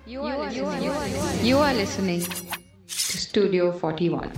You are listening to Studio 41.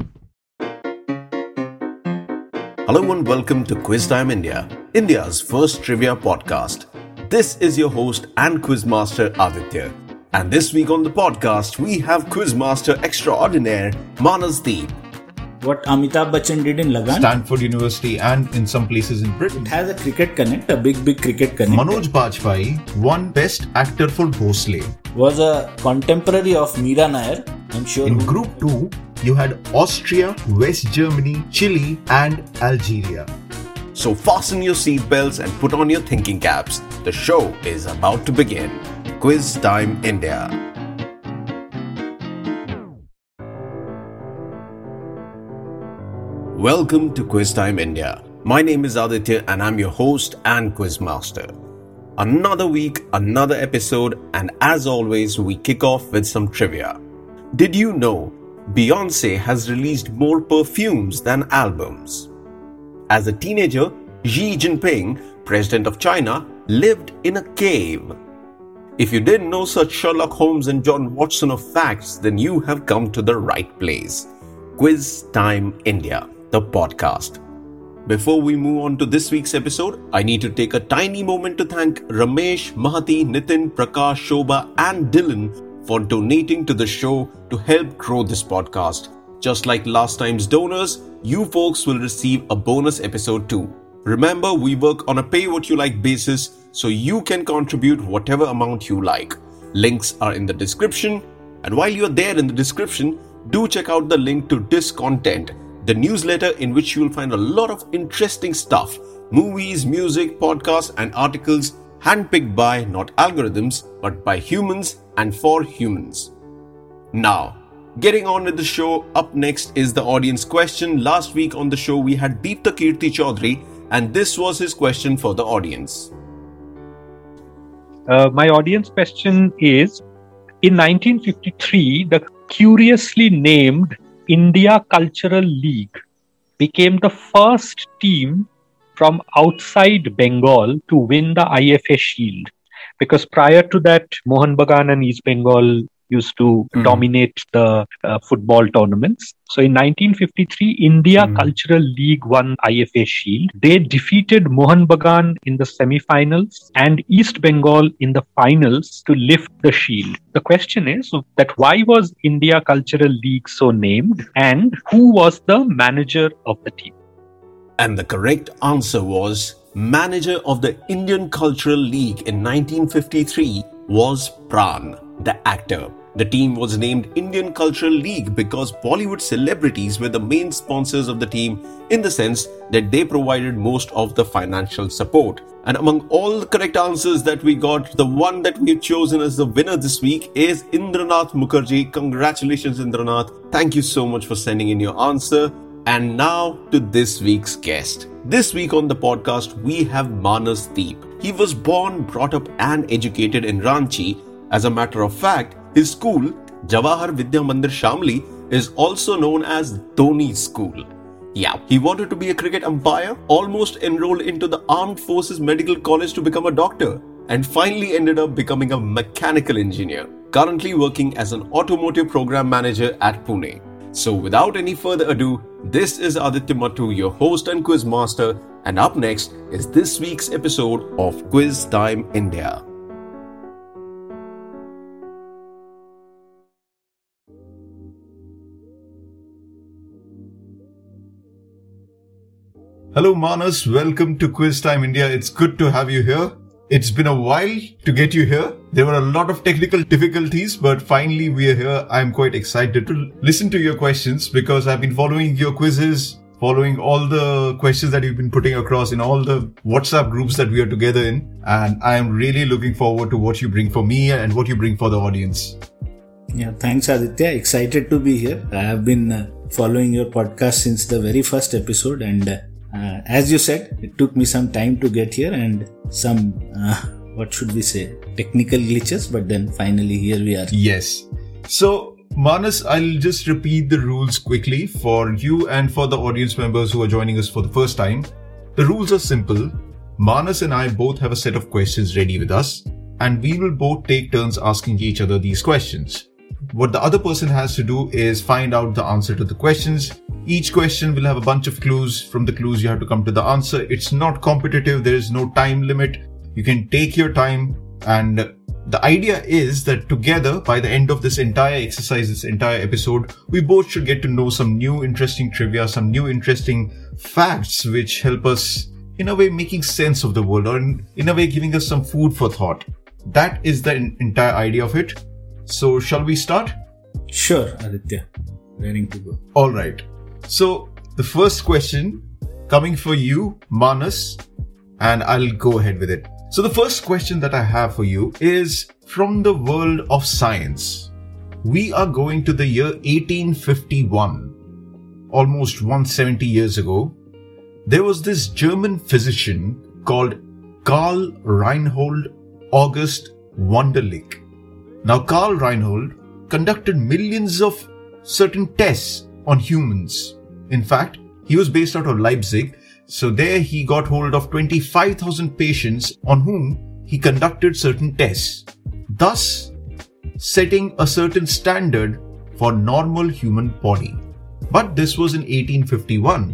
Hello and welcome to Quiz Time India, India's first trivia podcast. This is your host and quizmaster Aditya. And this week on the podcast, we have quizmaster extraordinaire Manas Deep. What Amitabh Bachchan did in Lagan. Stanford University and in some places in Britain. It has a cricket connect, a big cricket connect. Manoj Bajpayee won Best Actor for Bhosle. Was a contemporary of Meera Nair, I'm sure. In Group 2, you had Austria, West Germany, Chile and Algeria. So fasten your seatbelts and put on your thinking caps. The show is about to begin. Quiz Time India. Welcome to Quiz Time India. My name is Aditya and I'm your host and quizmaster. Another week, another episode, and as always, we kick off with some trivia. Did you know Beyonce has released more perfumes than albums? As a teenager, Xi Jinping, president of China, lived in a cave. If you didn't know such Sherlock Holmes and John Watson of facts, then you have come to the right place. Quiz Time India, the podcast. Before we move on to this week's episode, I need to take a tiny moment to thank Ramesh, Mahati, Nitin, Prakash, Shobha and Dylan for donating to the show to help grow this podcast. Just like last time's donors, you folks will receive a bonus episode too. Remember, we work on a pay-what-you-like basis, so you can contribute whatever amount you like. Links are in the description. And while you're there in the description, do check out the link to Discontent, the newsletter in which you will find a lot of interesting stuff. Movies, music, podcasts and articles handpicked by not algorithms, but by humans and for humans. Now, getting on with the show, up next is the audience question. Last week on the show, we had Deepta Kirti Chaudhary, and this was his question for the audience. My audience question is, in 1953, the curiously named India Cultural League became the first team from outside Bengal to win the IFA Shield. Because prior to that, Mohun Bagan and East Bengal used to dominate the football tournaments. So in 1953, India Cultural League won IFA Shield. They defeated Mohun Bagan in the semi-finals and East Bengal in the finals to lift the shield. The question is that why was India Cultural League so named and who was the manager of the team? And the correct answer was manager of the Indian Cultural League in 1953 was Pran, the actor. The team was named Indian Cultural League because Bollywood celebrities were the main sponsors of the team in the sense that they provided most of the financial support. And among all the correct answers that we got, the one that we've chosen as the winner this week is Indranath Mukherjee. Congratulations, Indranath. Thank you so much for sending in your answer. And now to this week's guest. This week on the podcast, we have Manas Deep. He was born, brought up and educated in Ranchi. As a matter of fact, his school, Jawahar Vidya Mandir Shamli, is also known as Dhoni School. Yeah, he wanted to be a cricket umpire, almost enrolled into the Armed Forces Medical College to become a doctor, and finally ended up becoming a mechanical engineer, currently working as an automotive program manager at Pune. So without any further ado, this is Aditya Mattu, your host and quiz master, and up next is this week's episode of Quiz Time India. Hello Manas, welcome to Quiz Time India. It's good to have you here. It's been a while to get you here. There were a lot of technical difficulties, but finally we are here. I'm quite excited to listen to your questions because I've been following your quizzes, following all the questions that you've been putting across in all the WhatsApp groups that we are together in. And I am really looking forward to what you bring for me and what you bring for the audience. Yeah, thanks Aditya. Excited to be here. I have been following your podcast since the very first episode and as you said, it took me some time to get here and some, technical glitches, but then finally here we are. Yes. So, Manas, I'll just repeat the rules quickly for you and for the audience members who are joining us for the first time. The rules are simple. Manas and I both have a set of questions ready with us. and we will both take turns asking each other these questions. What the other person has to do is find out the answer to the questions. Each question will have a bunch of clues. From the clues, you have to come to the answer. It's not competitive. There is no time limit. You can take your time. And the idea is that together, by the end of this entire exercise, this entire episode, we both should get to know some new interesting trivia, some new interesting facts, which help us, in a way, making sense of the world, or in a way, giving us some food for thought. That is the entire idea of it. So, shall we start? Sure, Aditya. Raring to go. All right. So, the first question coming for you, Manas, and I'll go ahead with it. So, the first question that I have for you is from the world of science. We are going to the year 1851, almost 170 years ago. There was this German physician called Karl Reinhold August Wunderlich. Now, Karl Reinhold conducted millions of certain tests on humans. In fact, he was based out of Leipzig, so there he got hold of 25,000 patients on whom he conducted certain tests, thus setting a certain standard for normal human body. But this was in 1851.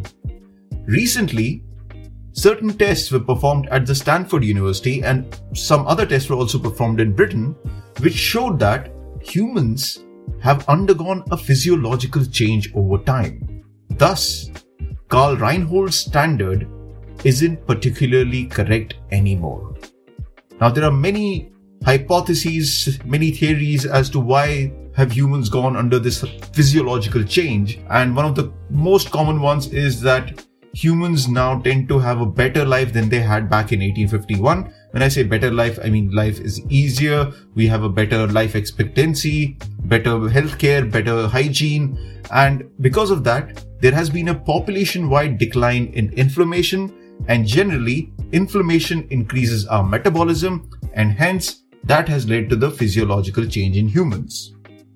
Recently, certain tests were performed at the Stanford University and some other tests were also performed in Britain, which showed that humans have undergone a physiological change over time. Thus, Karl Reinhold's standard isn't particularly correct anymore. Now, there are many hypotheses, many theories as to why have humans gone under this physiological change, and one of the most common ones is that humans now tend to have a better life than they had back in 1851. When I say better life, I mean life is easier. We have a better life expectancy, better healthcare, better hygiene. And because of that, there has been a population-wide decline in inflammation. And generally, inflammation increases our metabolism. And hence, that has led to the physiological change in humans.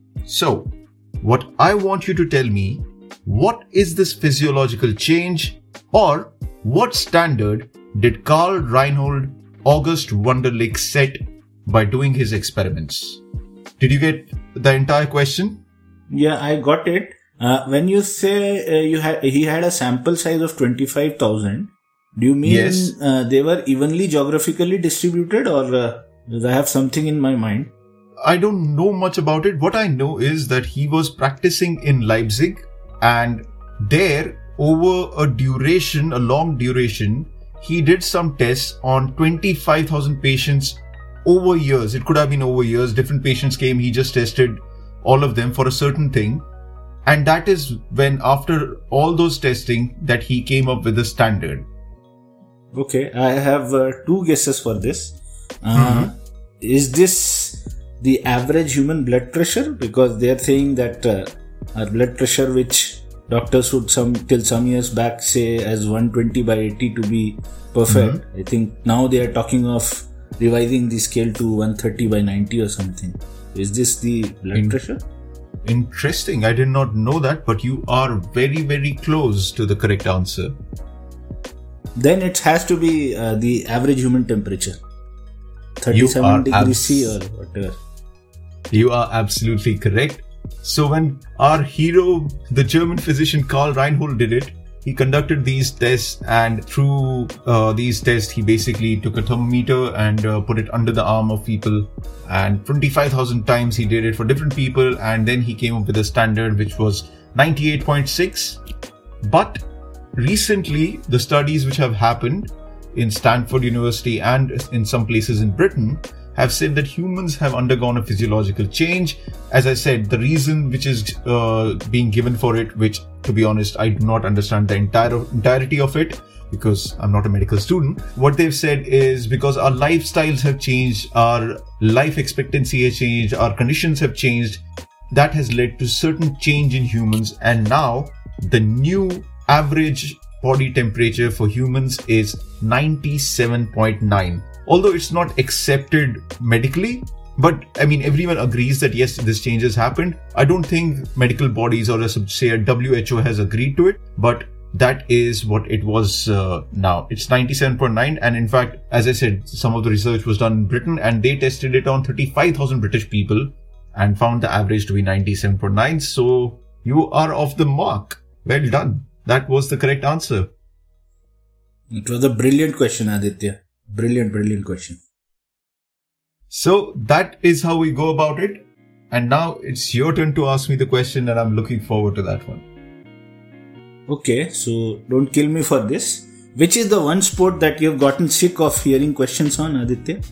So, what I want you to tell me, what is this physiological change? Or what standard did Karl Reinhold August Wunderlich set by doing his experiments? Did you get the entire question? Yeah, I got it. When you say he had a sample size of 25,000, do you mean Yes. They were evenly geographically distributed, or do I have something in my mind? I don't know much about it. What I know is that he was practicing in Leipzig, and there, over a long duration, he did some tests on 25,000 patients over years. It could have been over years. Different patients came. He just tested all of them for a certain thing. And that is when, after all those testing, that he came up with a standard. Okay, I have two guesses for this. Is this the average human blood pressure? Because they are saying that our blood pressure, which doctors would till some years back say as 120/80 to be perfect. I think now they are talking of revising the scale to 130/90 or something. Is this the blood pressure? Interesting. I did not know that, but you are very, very close to the correct answer. Then it has to be the average human temperature. 37 degrees C or whatever. You are absolutely correct. So when our hero, the German physician Karl Reinhold, did it, he conducted these tests, and through these tests, he basically took a thermometer and put it under the arm of people, and 25,000 times he did it for different people, and then he came up with a standard which was 98.6. But recently, the studies which have happened in Stanford University and in some places in Britain have said that humans have undergone a physiological change. As I said, the reason which is being given for it, which to be honest, I do not understand the entirety of it because I'm not a medical student. What they've said is because our lifestyles have changed, our life expectancy has changed, our conditions have changed. That has led to certain change in humans, and now the new average body temperature for humans is 97.9. Although it's not accepted medically, but I mean, everyone agrees that yes, this change has happened. I don't think medical bodies or say a WHO has agreed to it, but that is what it was now. It's 97.9, and in fact, as I said, some of the research was done in Britain, and they tested it on 35,000 British people and found the average to be 97.9. So you are off the mark. Well done. That was the correct answer. It was a brilliant question, Aditya. Brilliant question. So that is how we go about it. And now it's your turn to ask me the question, and I'm looking forward to that one. Okay, so don't kill me for this. Which is the one sport that you've gotten sick of hearing questions on, Aditya?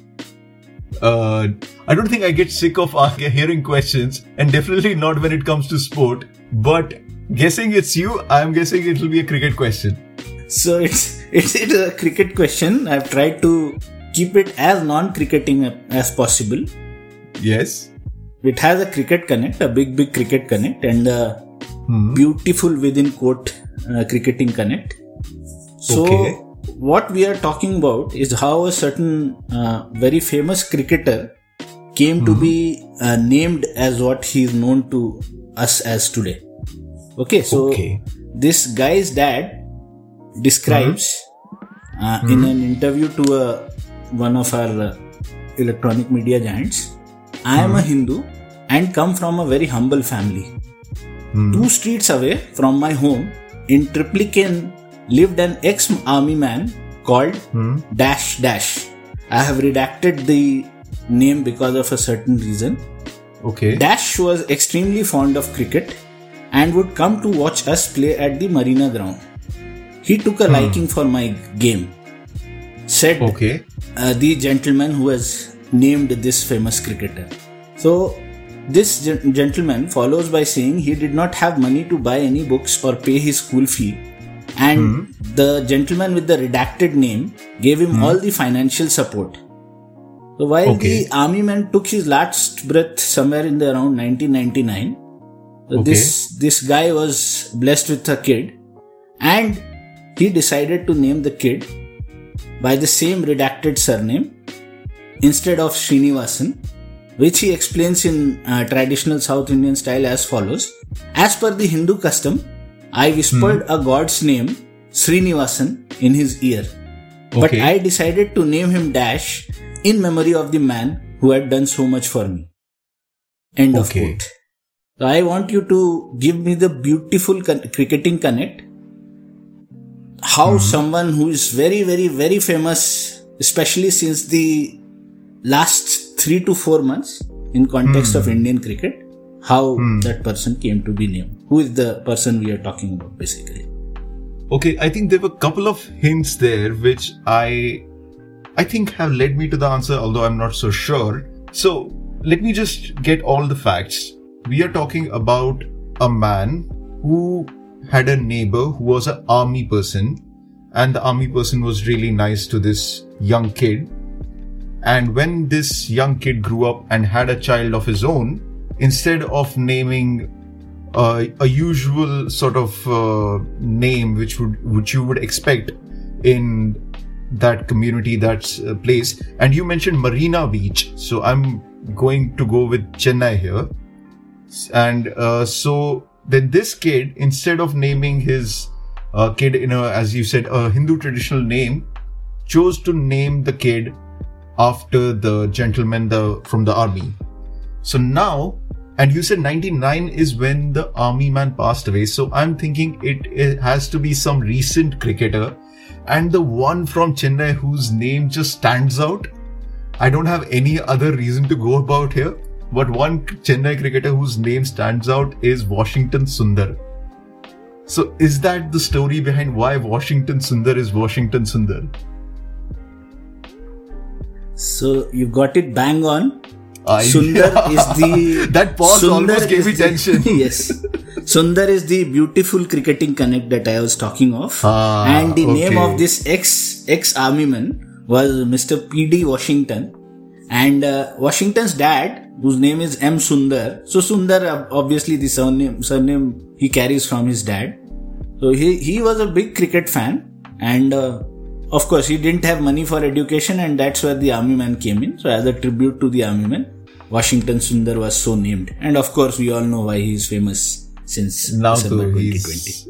I don't think I get sick of hearing questions, and definitely not when it comes to sport. But guessing it's you, I'm guessing it'll be a cricket question. So it's a cricket question. I've tried to keep it as non-cricketing as possible. Yes. It has a cricket connect, a big cricket connect, and a beautiful within quote cricketing connect. So what we are talking about is how a certain very famous cricketer came to be named as what he is known to us as today. Okay, so this guy's dad describes in an interview to one of our electronic media giants, I am a Hindu and come from a very humble family. 2 streets away from my home in Triplicane lived an ex-army man called Dash Dash. I have redacted the name because of a certain reason. Okay. Dash was extremely fond of cricket and would come to watch us play at the Marina ground. He took a liking for my game, said the gentleman who has named this famous cricketer. So this gentleman follows by saying he did not have money to buy any books or pay his school fee, and the gentleman with the redacted name gave him all the financial support. So while the army man took his last breath somewhere in the around 1999, this guy was blessed with a kid, and he decided to name the kid by the same redacted surname instead of Srinivasan, which he explains in traditional South Indian style as follows. As per the Hindu custom, I whispered a god's name, Srinivasan, in his ear. But I decided to name him Dash in memory of the man who had done so much for me. End of quote. So I want you to give me the beautiful cricketing connect. How someone who is very, very, very famous, especially since the last 3 to 4 months in context of Indian cricket, how that person came to be named. Who is the person we are talking about basically? Okay, I think there were a couple of hints there which I think have led me to the answer, although I'm not so sure. So let me just get all the facts. We are talking about a man who had a neighbor who was an army person, and the army person was really nice to this young kid. And when this young kid grew up and had a child of his own, instead of naming a usual sort of name which you would expect in that community, that place, and you mentioned Marina Beach, so I'm going to go with Chennai here. And so then this kid, instead of naming his kid in a, as you said, a Hindu traditional name, chose to name the kid after the gentleman from the army. So now, and you said 99 is when the army man passed away. So I'm thinking it has to be some recent cricketer, and the one from Chennai whose name just stands out. I don't have any other reason to go about here, but one Chennai cricketer whose name stands out is Washington Sundar. So is that the story behind why Washington Sundar is Washington Sundar? So you got it bang on. Sundar is the... That pause almost gave me tension. Yes. Sundar is the beautiful cricketing connect that I was talking of. And the name of this ex-army man was Mr. P.D. Washington. And Washington's dad, whose name is M. Sundar. So Sundar, obviously the surname he carries from his dad. So he was a big cricket fan. And of course, he didn't have money for education, and that's where the army man came in. So as a tribute to the army man, Washington Sundar was so named. And of course, we all know why he is famous since now December 2020.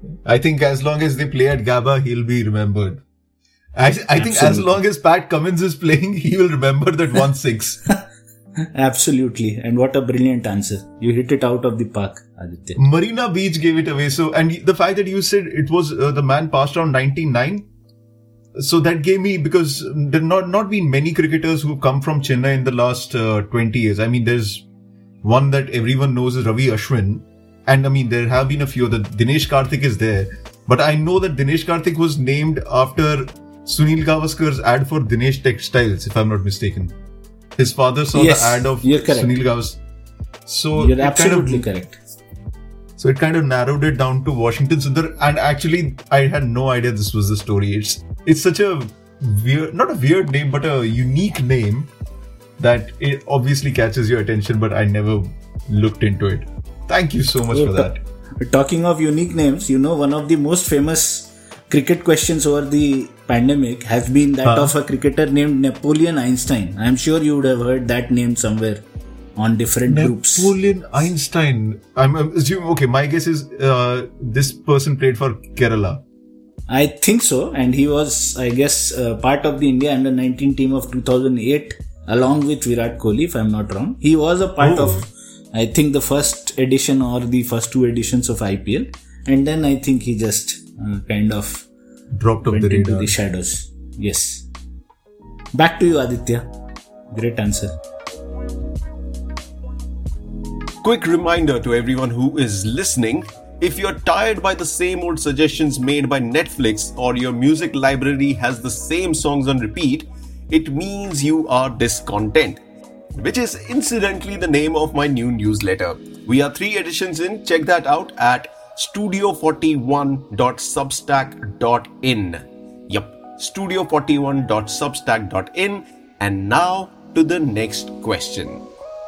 I think as long as they play at Gabba, he'll be remembered. I think as long as Pat Cummins is playing, he will remember that 1-6. Absolutely. And what a brilliant answer. You hit it out of the park, Aditya. Marina Beach gave it away. So, and the fact that you said it was the man passed around 99. So that gave me, because there not been many cricketers who come from Chennai in the last 20 years. I mean, there's one that everyone knows is Ravi Ashwin. And I mean, there have been a few. The Dinesh Karthik is there. But I know that Dinesh Karthik was named after Sunil Gavaskar's ad for Dinesh Textiles, if I'm not mistaken. His father saw the ad of Sunil Gavaskar. So you're absolutely correct. So it kind of narrowed it down to Washington Sundar. And actually, I had no idea this was the story. It's such a weird, not a weird name, but a unique name that it obviously catches your attention, but I never looked into it. Thank you so much for that. Talking of unique names, one of the most famous cricket questions over the pandemic has been that of a cricketer named Napoleon Einstein. I'm sure you would have heard that name somewhere on different groups. Napoleon Einstein. I'm assuming, okay, my guess is this person played for Kerala. I think so. And he was, I guess, part of the India under-19 team of 2008 along with Virat Kohli, if I'm not wrong. He was a part of, I think, the first edition or the first two editions of IPL. And then I think he just kind of dropped off the radar. Into the shadows. Yes. Back to you, Aditya. Great answer. Quick reminder to everyone who is listening, if you're tired by the same old suggestions made by Netflix or your music library has the same songs on repeat, it means you are discontent, which is incidentally the name of my new newsletter. We are 3 editions in. Check that out at studio41.substack.in. Yup, studio41.substack.in. And now to the next question.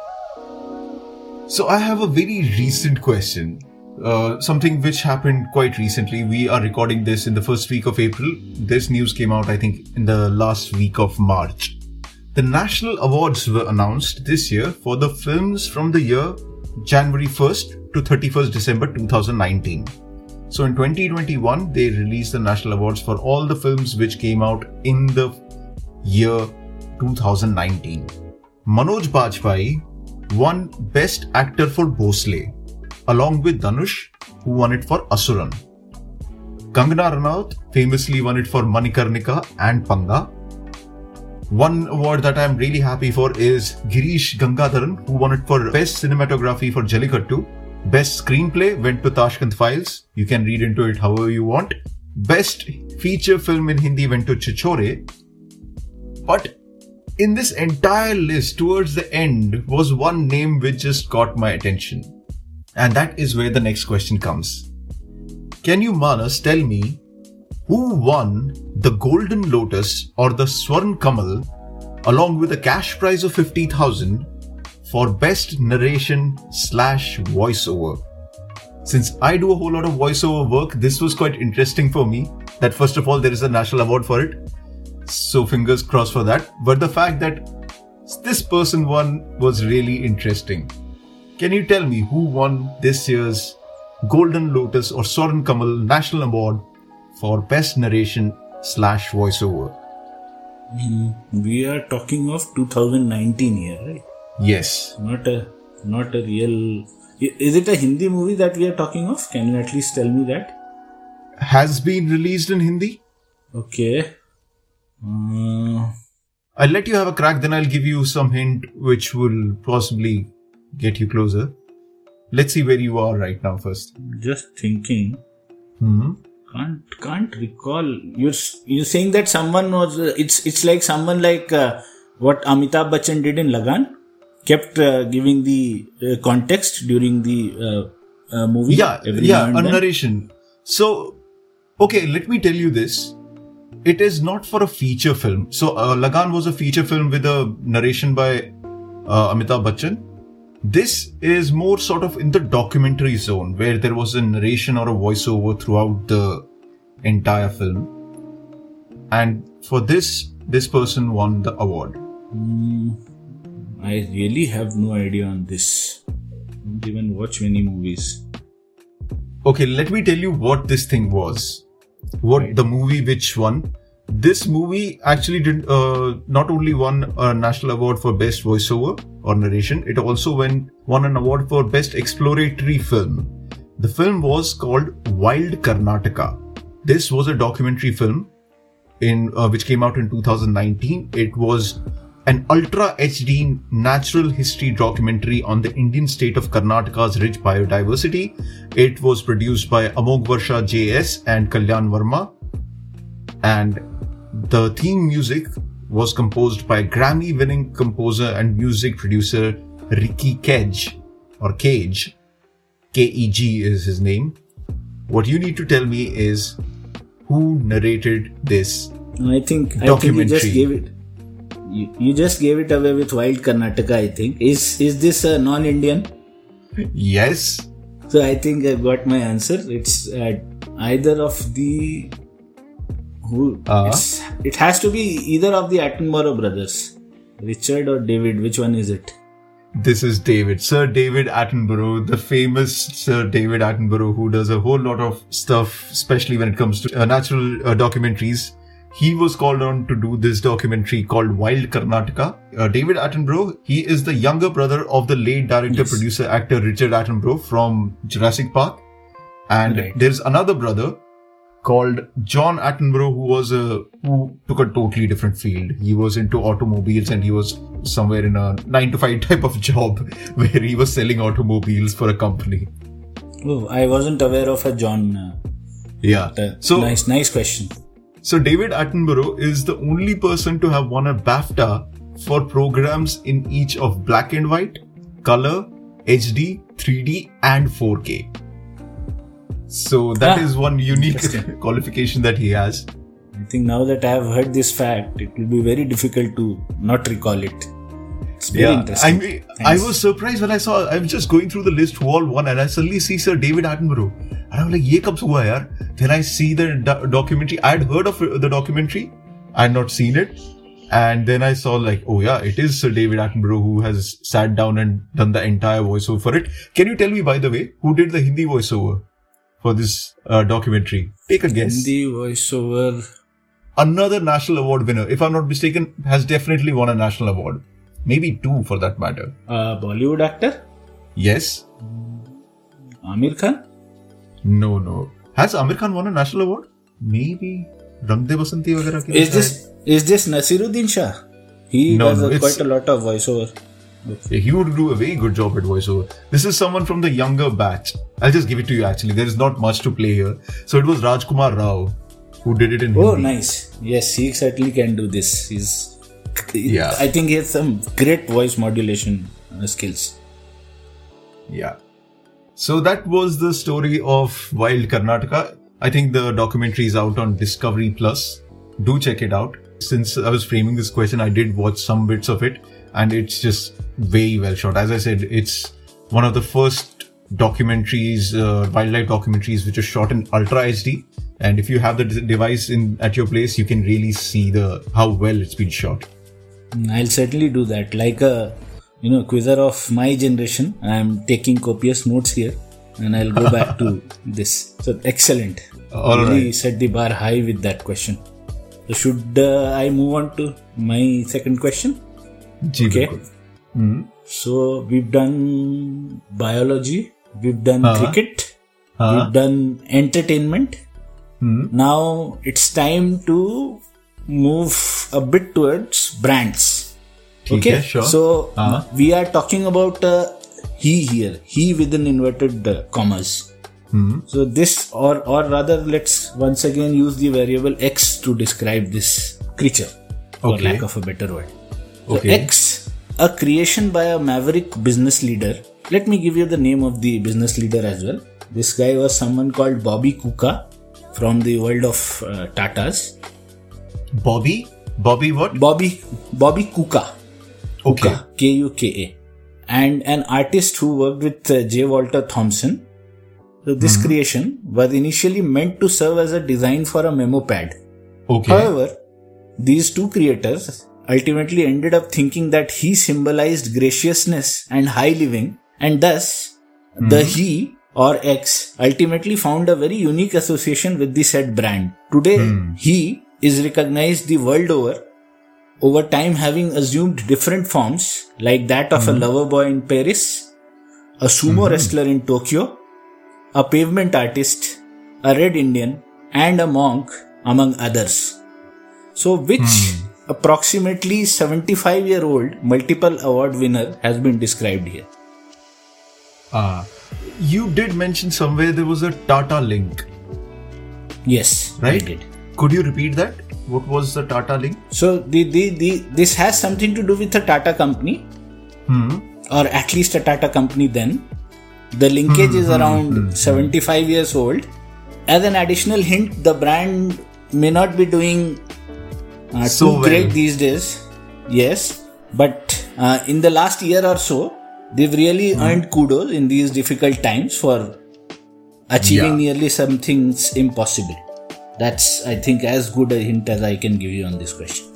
So I have a very recent question. Something which happened quite recently. We are recording this in the first week of April. This news came out, I think, in the last week of March. The national awards were announced this year for the films from the year January 1st to 31st December 2019. So in 2021, they released the national awards for all the films which came out in the year 2019. Manoj Bajpayee won Best Actor for Bhosle, along with Dhanush, who won it for Asuran. Kangana Ranaut famously won it for Manikarnika and Panga. One award that I'm really happy for is Girish Gangadharan, who won it for Best Cinematography for Jallikattu. Best Screenplay went to Tashkent Files. You can read into it however you want. Best Feature Film in Hindi went to Chichore. But in this entire list, towards the end, was one name which just caught my attention. And that is where the next question comes. Can you, Manas, tell me who won the Golden Lotus or the Swarn Kamal along with a cash prize of 50,000 for Best Narration / Voiceover? Since I do a whole lot of voiceover work, this was quite interesting for me. That first of all, there is a national award for it. So fingers crossed for that. But the fact that this person won was really interesting. Can you tell me who won this year's Golden Lotus or Swarn Kamal National Award for Best Narration / Voiceover? We are talking of 2019 here, right? Yes. Not a real... Is it a Hindi movie that we are talking of? Can you at least tell me that? Has been released in Hindi. Okay. I'll let you have a crack, then I'll give you some hint which will possibly get you closer. Let's see where you are right now first. Just thinking. Can't recall. You're saying that someone was... It's like someone like what Amitabh Bachchan did in Lagan? Kept giving the context during the movie? Yeah, a narration. So, okay, let me tell you this. It is not for a feature film. So, Lagan was a feature film with a narration by Amitabh Bachchan. This is more sort of in the documentary zone where there was a narration or a voiceover throughout the entire film. And for this person won the award. I really have no idea on this. I don't even watch many movies. Okay, let me tell you what this thing was. What the movie which won. This movie actually did not only won a national award for best voiceover or narration, it also won an award for best exploratory film. The film was called Wild Karnataka. This was a documentary film which came out in 2019. It was an ultra HD natural history documentary on the Indian state of Karnataka's rich biodiversity. It was produced by Amog Varsha JS and Kalyan Verma. And the theme music was composed by Grammy-winning composer and music producer Ricky Cage, or Cage. K-E-G is his name. What you need to tell me is who narrated this I think documentary. You just gave it. You just gave it away with Wild Karnataka, I think. Is this a non-Indian? Yes. So I think I got my answer. It's either of the... It has to be either of the Attenborough brothers. Richard or David, which one is it? This is David. Sir David Attenborough, the famous Sir David Attenborough, who does a whole lot of stuff, especially when it comes to natural documentaries. He was called on to do this documentary called Wild Karnataka. David Attenborough, he is the younger brother of the late director, producer, actor Richard Attenborough from Jurassic Park. And there's another brother called John Attenborough, who took a totally different field. He was into automobiles and he was somewhere in a 9-to-5 type of job where he was selling automobiles for a company. Oh, I wasn't aware of a John. So nice question. So David Attenborough is the only person to have won a BAFTA for programs in each of black and white, color, HD, 3D and 4K. So that is one unique qualification that he has. I think now that I have heard this fact, it will be very difficult to not recall it. It's very interesting. I was surprised when I was just going through the list who all won and I suddenly see Sir David Attenborough. And I'm like, ye kab se hua yaar? Then I see the documentary. I had heard of the documentary. I had not seen it. And then I saw like, oh yeah, it is Sir David Attenborough who has sat down and done the entire voiceover for it. Can you tell me, by the way, who did the Hindi voiceover for this documentary? Take a guess. Hindi voiceover. Another national award winner, if I'm not mistaken, has definitely won a national award. Maybe 2 for that matter. Bollywood actor? Yes. Amir Khan? No. Has Amir Khan won a national award? Maybe. Rang De Basanti वगैरह के Is this Nasiruddin Shah? He does quite a lot of voiceover. He would do a very good job at voiceover. This is someone from the younger batch. I'll just give it to you actually. There is not much to play here. So it was Rajkumar Rao who did it in Hindi. Oh, nice. Yes, he certainly can do this. I think he has some great voice modulation skills. Yeah. So that was the story of Wild Karnataka. I think the documentary is out on Discovery Plus. Do check it out. Since I was framing this question, I did watch some bits of it and it's just very well shot. As I said, it's one of the first documentaries, wildlife documentaries, which are shot in Ultra HD. And if you have the device at your place, you can really see how well it's been shot. I'll certainly do that. Like a quizzer of my generation, I'm taking copious notes here and I'll go back to this. So excellent. Really set the bar high with that question. So should I move on to my second question? Okay. So we've done biology, we've done cricket, we've done entertainment. Now it's time to move a bit towards brands. Okay, sure. So we are talking about he here, he within inverted commas. So this, or rather, let's once again use the variable X to describe this creature, for lack of a better word. So X, a creation by a maverick business leader. Let me give you the name of the business leader as well. This guy was someone called Bobby Kuka from the world of Tatas. Bobby what? Bobby Kuka. Okay. Kuka, Kuka. And an artist who worked with J. Walter Thompson. So this creation was initially meant to serve as a design for a memo pad. Okay. However, these two creators ultimately ended up thinking that he symbolized graciousness and high living, and thus the he or X ultimately found a very unique association with the said brand. Today, he is recognized the world over time having assumed different forms like that of a lover boy in Paris, a sumo wrestler in Tokyo, a pavement artist, a red Indian, and a monk, among others. So which approximately 75-year-old multiple award winner has been described here? You did mention somewhere there was a Tata link. Yes, right? I did. Could you repeat that? What was the Tata link? So this has something to do with a Tata company, or at least a Tata company then. The linkage is around 75 years old. As an additional hint, the brand may not be doing too great these days. Yes, but in the last year or so, they've really earned kudos in these difficult times for achieving nearly something impossible. That's, I think, as good a hint as I can give you on this question.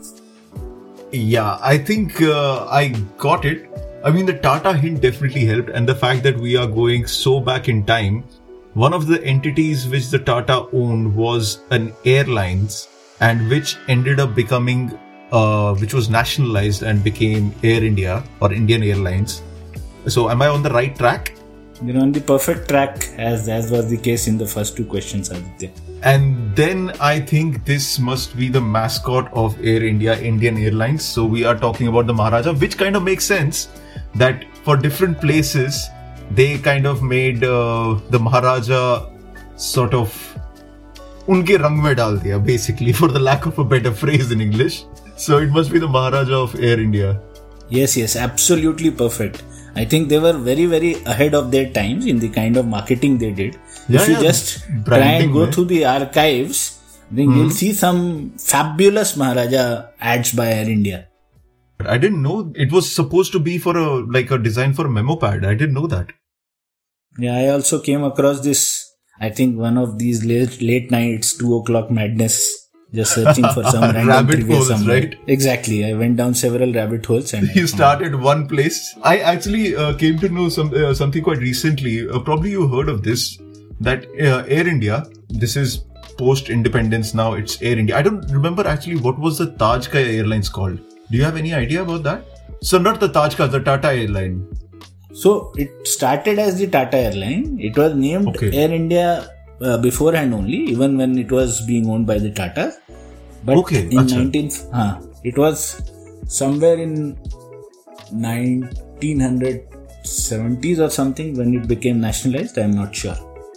Yeah, I think I got it. I mean, the Tata hint definitely helped, and the fact that we are going so back in time. One of the entities which the Tata owned was an airlines, and which ended up becoming, which was nationalized and became Air India or Indian Airlines. So, am I on the right track? You're on the perfect track, as was the case in the first two questions, Aditya. And then I think this must be the mascot of Air India, Indian Airlines. So we are talking about the Maharaja, which kind of makes sense that for different places, they kind of made the Maharaja sort of unke rang mein dal diya, basically, for the lack of a better phrase in English. So it must be the Maharaja of Air India. Yes, absolutely perfect. I think they were very, very ahead of their times in the kind of marketing they did. If you just try and go through the archives, then you'll see some fabulous Maharaja ads by Air India. I didn't know it was supposed to be for a design for a memo pad. I didn't know that. Yeah, I also came across this, I think one of these late nights, 2 o'clock madness, just searching for some random rabbit trivia holes, somewhere. Right? Exactly. I went down several rabbit holes and you started one place. I actually came to know something quite recently. Probably you heard of this, that Air India, this is post-independence now, it's Air India. I don't remember actually what was the Tajkai Airlines called. Do you have any idea about that? So not the Tajkai, the Tata Airline. So it started as the Tata Airline. It was named Air India beforehand only, even when it was being owned by the Tata. But in it was somewhere in 1970s or something when it became nationalized. I'm not sure.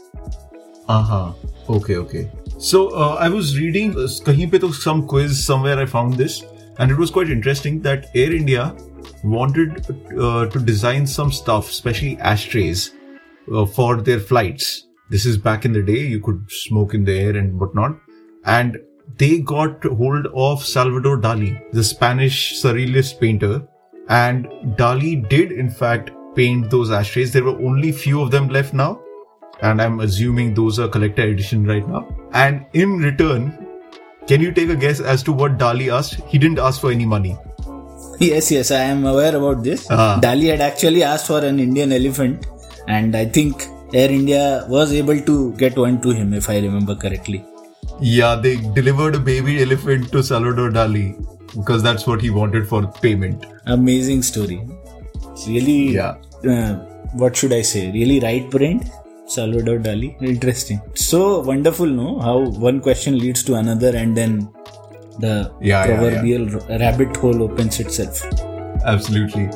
Okay. So I was reading kahin pe to some quiz somewhere I found this, and it was quite interesting that Air India wanted to design some stuff, especially ashtrays, for their flights. This is back in the day, you could smoke in the air and whatnot. And they got hold of Salvador Dali, the Spanish surrealist painter. And Dali did in fact paint those ashtrays. There were only few of them left now. And I'm assuming those are collector edition right now. And in return, can you take a guess as to what Dali asked? He didn't ask for any money. Yes, I am aware about this. Dali had actually asked for an Indian elephant, and I think Air India was able to get one to him, if I remember correctly. Yeah, they delivered a baby elephant to Salvador Dali because that's what he wanted for payment. Amazing story. Really, what should I say? Really right-brained? Salvador Dali. Interesting. So wonderful, no? How one question leads to another and then the proverbial rabbit hole opens itself. Absolutely.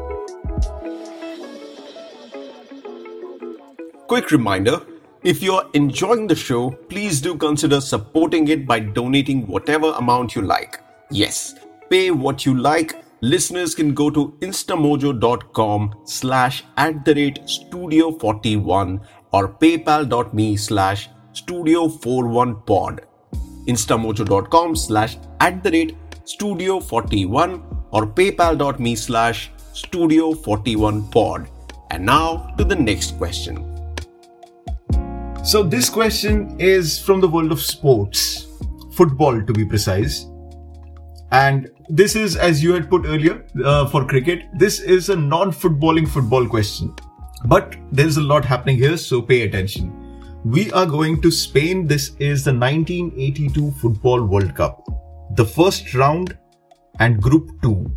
Quick reminder, if you're enjoying the show, please do consider supporting it by donating whatever amount you like. Yes, pay what you like. Listeners can go to instamojo.com/@studio41 or paypal.me/studio41pod. instamojo.com/@studio41 or paypal.me/studio41pod. And now to the next question. So this question is from the world of sports, football to be precise. And this is, as you had put earlier, for cricket, this is a non-footballing football question. But there's a lot happening here, so pay attention. We are going to Spain. This is the 1982 Football World Cup. The first round and Group 2.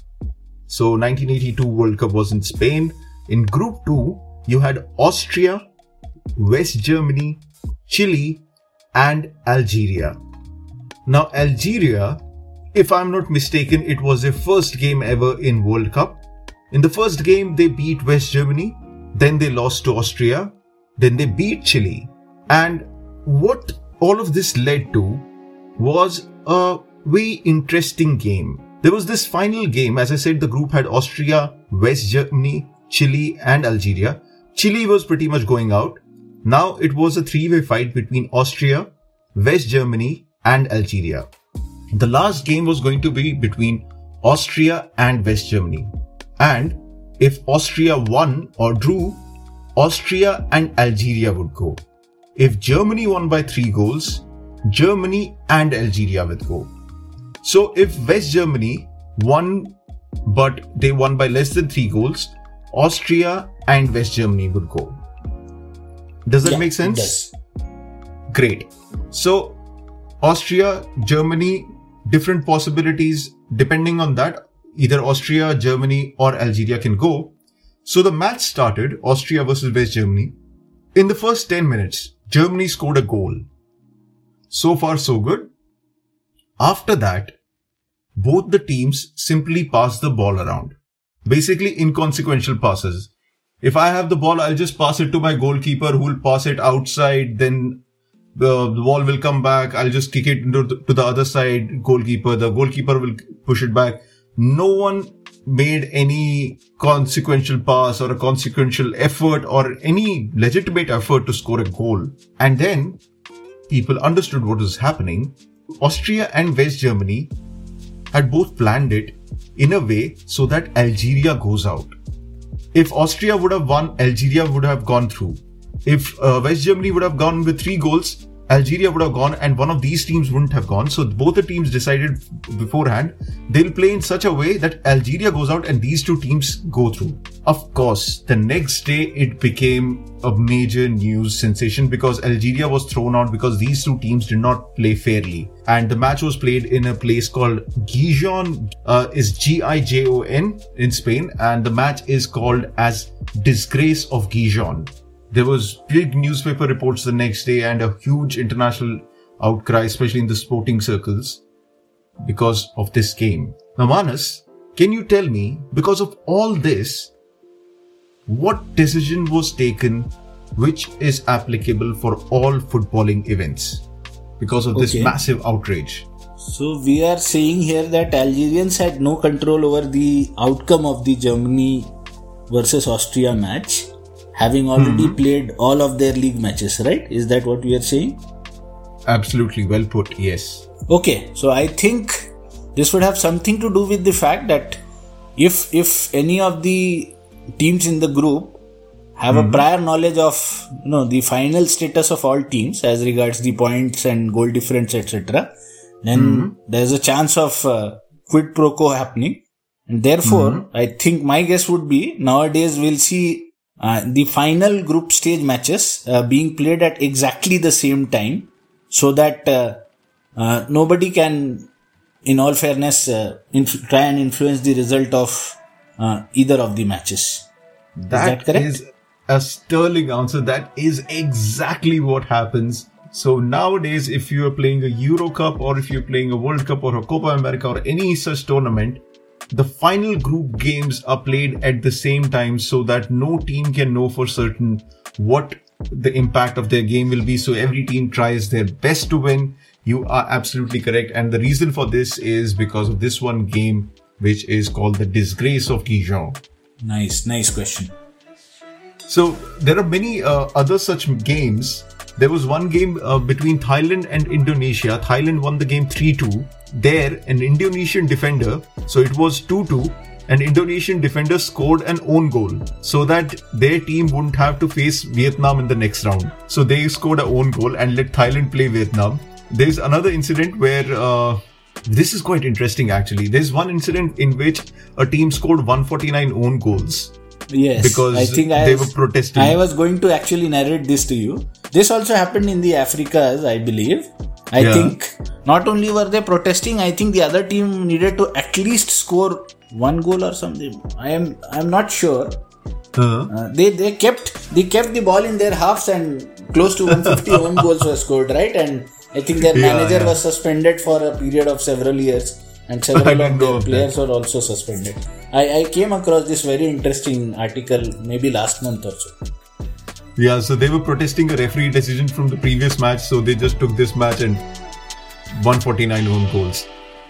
So 1982 World Cup was in Spain. In Group 2, you had Austria, West Germany, Chile, and Algeria. Now Algeria, if I'm not mistaken, it was their first game ever in World Cup. In the first game, they beat West Germany. Then they lost to Austria. Then they beat Chile. And what all of this led to was a very interesting game. There was this final game. As I said, the group had Austria, West Germany, Chile, and Algeria. Chile was pretty much going out. Now it was a three-way fight between Austria, West Germany, and Algeria. The last game was going to be between Austria and West Germany. And if Austria won or drew, Austria and Algeria would go. If Germany won by 3 goals, Germany and Algeria would go. So if West Germany won, but they won by less than 3 goals, Austria and West Germany would go. Does that make sense? It does. Great. So Austria, Germany, different possibilities depending on that. Either Austria, Germany, or Algeria can go. So the match started, Austria versus West Germany. In the first 10 minutes, Germany scored a goal. So far, so good. After that, both the teams simply passed the ball around. Basically, inconsequential passes. If I have the ball, I'll just pass it to my goalkeeper who will pass it outside. Then the ball will come back. I'll just kick it to the other side, goalkeeper. The goalkeeper will push it back. No one made any consequential pass or a consequential effort or any legitimate effort to score a goal. And then people understood what was happening. Austria and West Germany had both planned it in a way so that Algeria goes out. If Austria would have won, Algeria would have gone through. If West Germany would have gone with 3 goals, Algeria would have gone and one of these teams wouldn't have gone. So both the teams decided beforehand they'll play in such a way that Algeria goes out and these 2 teams go through. Of course, the next day it became a major news sensation because Algeria was thrown out because these 2 teams did not play fairly. And the match was played in a place called Gijon, is Gijon in Spain, and the match is called as Disgrace of Gijon. There was big newspaper reports the next day and a huge international outcry, especially in the sporting circles, because of this game. Now, Manas, can you tell me, because of all this, what decision was taken which is applicable for all footballing events because of this massive outrage? So we are saying here that Algerians had no control over the outcome of the Germany versus Austria match, having already played all of their league matches, right? Is that what we are saying? Absolutely, well put, yes. Okay, so I think this would have something to do with the fact that if any of the teams in the group have a prior knowledge of the final status of all teams as regards the points and goal difference, etc., then there's a chance of quid pro quo happening. And therefore, I think my guess would be nowadays we'll see the final group stage matches being played at exactly the same time, so that nobody can, in all fairness, try and influence the result of either of the matches. Is that correct? Is a sterling answer. That is exactly what happens. So nowadays, if you are playing a Euro Cup or if you're playing a World Cup or a Copa America or any such tournament, the final group games are played at the same time so that no team can know for certain what the impact of their game will be. So every team tries their best to win. You are absolutely correct. And the reason for this is because of this one game, which is called the Disgrace of Gijon. Nice question. So there are many other such games. There was one game between Thailand and Indonesia. Thailand won the game 3-2. There, an Indonesian defender, so it was 2-2, an Indonesian defender scored an own goal so that their team wouldn't have to face Vietnam in the next round. So they scored an own goal and let Thailand play Vietnam. There's another incident where this is quite interesting actually. There's one incident in which a team scored 149 own goals Yes, because I think they were protesting. I was going to actually narrate this to you. This also happened in the Africas, I believe. I think not only were they protesting, I think the other team needed to at least score 1 goal or something. I'm not sure. They kept the ball in their halves and close to 150 own goals were scored, right? And I think their manager was suspended for a period of several years, and several of their players were also suspended. I came across this very interesting article maybe last month or so. Yeah, so they were protesting a referee decision from the previous match, so they just took this match and 149 own goals.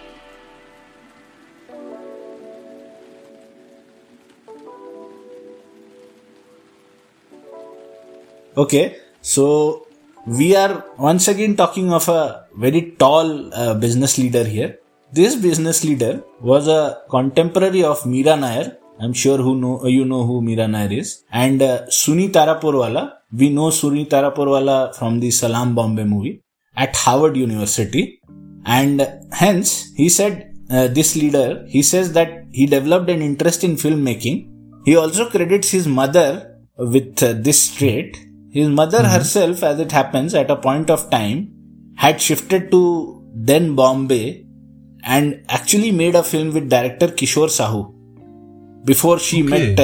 Okay, so we are once again talking of a very tall business leader here. This business leader was a contemporary of Meera Nair. I'm sure you know who Meera Nair is. And Suni Tarapurwala. We know Suni Tarapurwala from the Salaam Bombay movie at Harvard University. And hence, he said, this leader, he says that he developed an interest in filmmaking. He also credits his mother with this trait. His mother herself, as it happens, at a point of time, had shifted to then Bombay and actually made a film with director Kishore Sahu before she met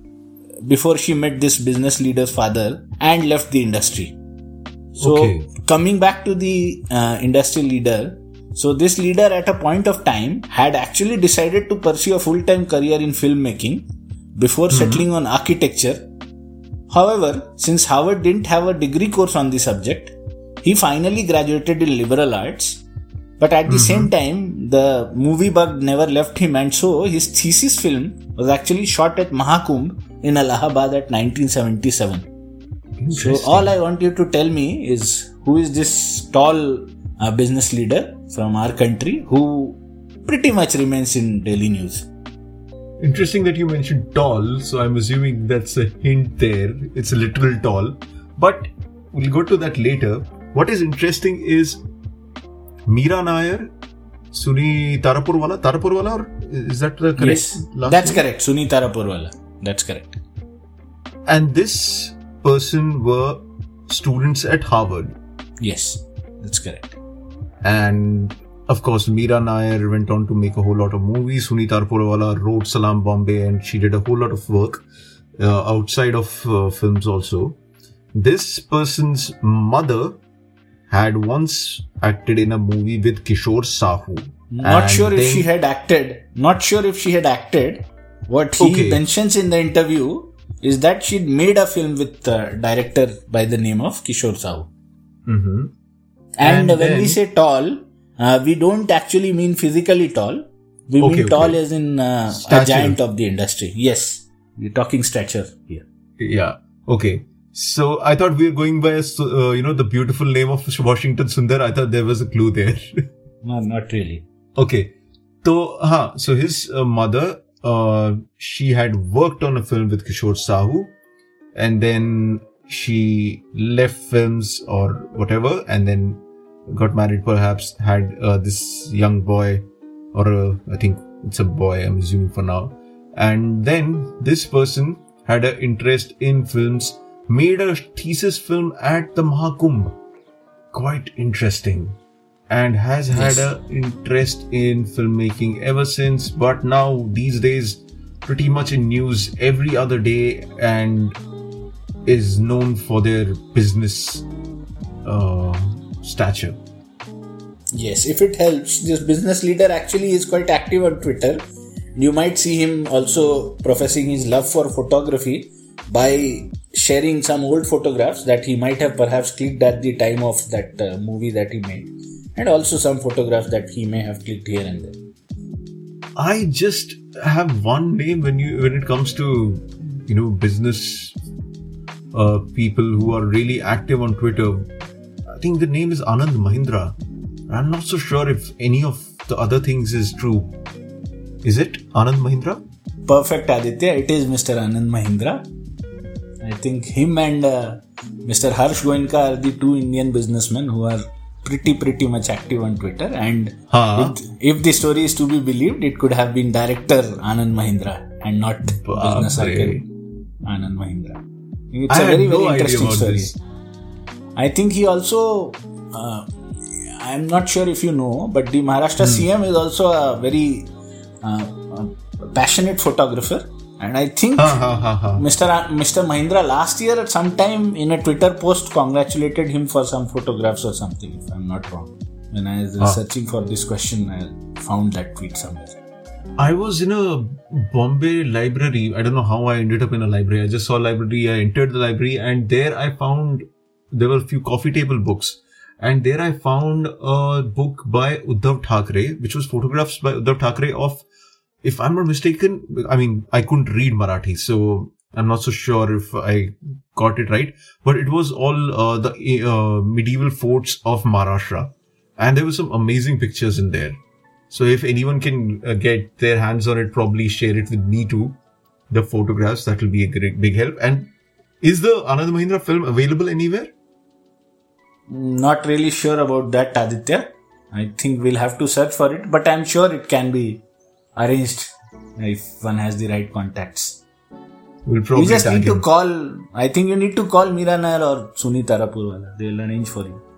this business leader's father and left the industry. So coming back to the industry leader, so this leader at a point of time had actually decided to pursue a full-time career in filmmaking before settling on architecture. However, since Harvard didn't have a degree course on the subject, he finally graduated in liberal arts. But at the same time, the movie bug never left him, and so his thesis film was actually shot at Mahakumbh in Allahabad at 1977. So all I want you to tell me is, who is this tall business leader from our country who pretty much remains in daily news? Interesting that you mentioned tall, so I'm assuming that's a hint there. It's a literal tall. But we'll go to that later. What is interesting is Meera Nair, Suni Tarapurwala, or is that the correct? Yes, that's correct. Suni Tarapurwala. That's correct. And this person were students at Harvard. Yes, that's correct. And of course, Meera Nair went on to make a whole lot of movies. Suni Tarapurwala wrote Salaam Bombay, and she did a whole lot of work outside of films also. This person's mother had once acted in a movie with Kishore Sahu. Not sure if she had acted. What he mentions in the interview is that she'd made a film with a director by the name of Kishore Sahu. And when we say tall, we don't actually mean physically tall. We mean tall as in a giant of the industry. Yes, we're talking stature here. Yeah. Okay. So I thought we were going by the beautiful name of Washington Sundar. I thought there was a clue there. No, not really. Okay. So his mother, she had worked on a film with Kishore Sahu, and then she left films or whatever, and then got married, perhaps, had this young boy, or I think it's a boy, I'm assuming for now. And then this person had an interest in films, made a thesis film at the Mahakumbh. Quite interesting. And has had an interest in filmmaking ever since, but now these days pretty much in news every other day, and is known for their business stature. Yes, if it helps, this business leader actually is quite active on Twitter. You might see him also professing his love for photography by sharing some old photographs that he might have perhaps clicked at the time of that movie that he made, and also some photographs that he may have clicked here and there. I just have one name when it comes to business people who are really active on Twitter. I think the name is Anand Mahindra. I'm not so sure if any of the other things is true. Is it Anand Mahindra? Perfect, Aditya. It is Mr. Anand Mahindra. I think him and Mr. Harsh Goenka are the two Indian businessmen who are pretty much active on Twitter. And if the story is to be believed, it could have been director Anand Mahindra and not business circle Anand Mahindra. It's I a had very, no very idea interesting about story. this. I think he also, I'm not sure if you know, but the Maharashtra CM is also a very passionate photographer. And I think Mr. Mahindra last year at some time in a Twitter post congratulated him for some photographs or something, if I'm not wrong. When I was researching for this question, I found that tweet somewhere. I was in a Bombay library. I don't know how I ended up in a library. I just saw a library. I entered the library and there I found there were a few coffee table books. And there I found a book by Uddhav Thackeray, which was photographs by Uddhav Thackeray of, if I'm not mistaken, I mean, I couldn't read Marathi, so I'm not so sure if I got it right. But it was all the medieval forts of Maharashtra. And there were some amazing pictures in there. So if anyone can get their hands on it, probably share it with me too. The photographs, that will be a great big help. And is the Anand Mahindra film available anywhere? Not really sure about that, Aditya. I think we'll have to search for it, but I'm sure it can be arranged if one has the right contacts. We'll probably You just need to him. call, I think you need to call Meera Nair or Sunita Rapurwala. They'll arrange for you.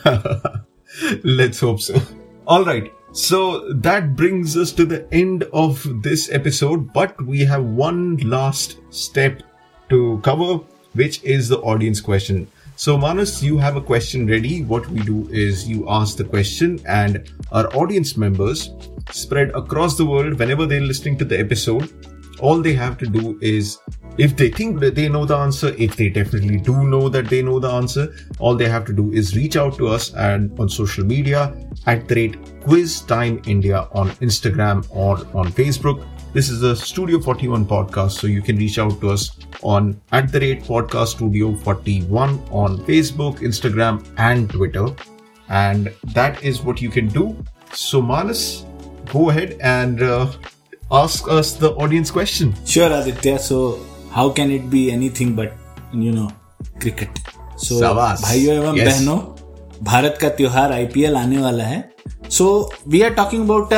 Let's hope so. Alright, so that brings us to the end of this episode, but we have one last step to cover, which is the audience question. So Manas, you have a question ready. What we do is you ask the question and our audience members spread across the world, whenever they're listening to the episode, all they have to do is, if they think that they know the answer, if they definitely do know that they know the answer, all they have to do is reach out to us and on social media @QuizTimeIndia on Instagram or on Facebook. This is the Studio 41 podcast, so you can reach out to us on @podcaststudio41 on Facebook, Instagram and Twitter. And that is what you can do. So Manas, go ahead and ask us the audience question. Sure, Aditya. So, how can it be anything but, cricket? So, शाबाश. भाइयों एवं बहनों, भारत का त्योहार IPL आने वाला है. So, we are talking about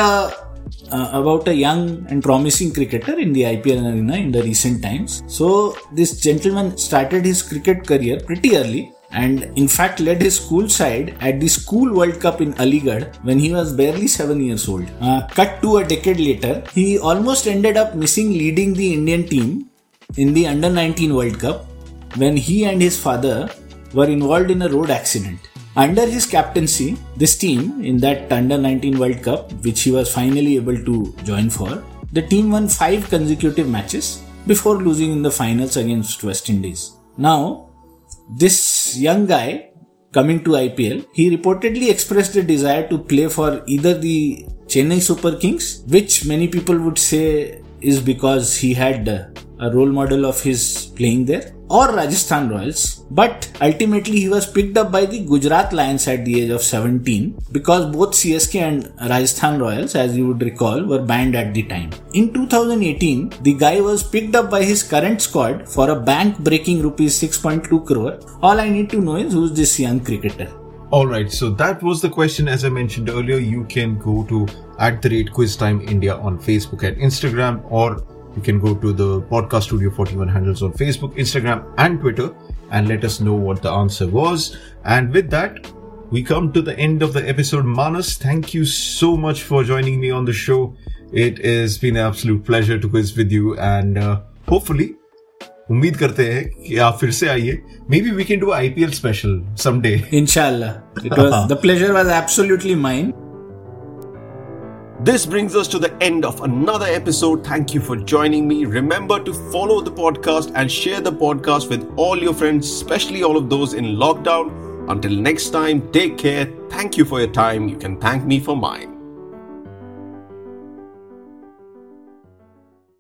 a young and promising cricketer in the IPL arena in the recent times. So, this gentleman started his cricket career pretty early. And in fact led his school side at the School World Cup in Aligarh when he was barely 7 years old. Cut to a decade later, he almost ended up missing leading the Indian team in the Under-19 World Cup when he and his father were involved in a road accident. Under his captaincy, this team in that Under-19 World Cup, which he was finally able to join for, the team won 5 consecutive matches before losing in the finals against West Indies. Now, this young guy coming to IPL, he reportedly expressed a desire to play for either the Chennai Super Kings, which many people would say is because he had a role model of his playing there, or Rajasthan Royals. But ultimately he was picked up by the Gujarat Lions at the age of 17 because both CSK and Rajasthan Royals, as you would recall, were banned at the time. In 2018, the guy was picked up by his current squad for a bank-breaking rupees 6.2 crore. All I need to know is who's this young cricketer. Alright, so that was the question. As I mentioned earlier, you can go to @QuizTimeIndia on Facebook and Instagram, or you can go to the Podcast Studio 41 handles on Facebook, Instagram and Twitter and let us know what the answer was. And with that, we come to the end of the episode. Manas, thank you so much for joining me on the show. It has been an absolute pleasure to quiz with you, and hopefully, उम्मीद करते हैं कि आप फिर से आइए. Maybe we can do an IPL special someday. Inshallah. The pleasure was absolutely mine. This brings us to the end of another episode. Thank you for joining me. Remember to follow the podcast and share the podcast with all your friends, especially all of those in lockdown. Until next time, take care. Thank you for your time. You can thank me for mine.